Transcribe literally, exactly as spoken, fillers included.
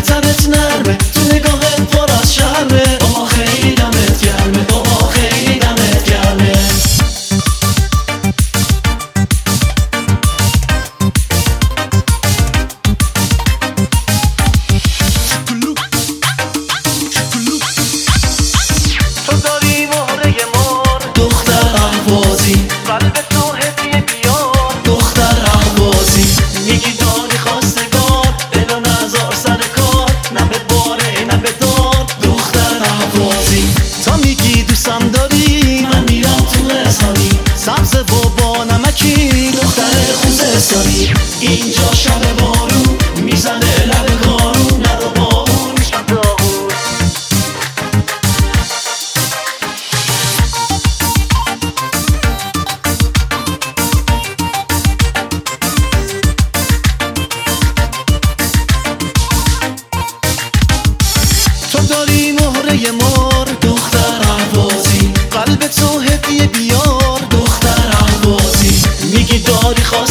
تنت نرمه، تو نگاهت پر از شرمه. بابا خیلی دمت گرمه، بابا خیلی دمت گرمه. تو داری مهره مار، دختر اهوازی، قلب تو هدیه بیار. دختر اهوازی، میگی داری خواستگار، دل و نزار سر کار، نه به باره نه به دار. دختر اهوازی، تا میگی دوستم داری، من میرم تو احسانی. سبز و با نمکی، دختر خوزستانی، اینجا شب بارون میزنه لب کارون. نرو با اون میشم داغون. تو داری مهره مار، دختر اهوازی، قلب تو هدیه بیار. دختر اهوازی، میگی داری خواست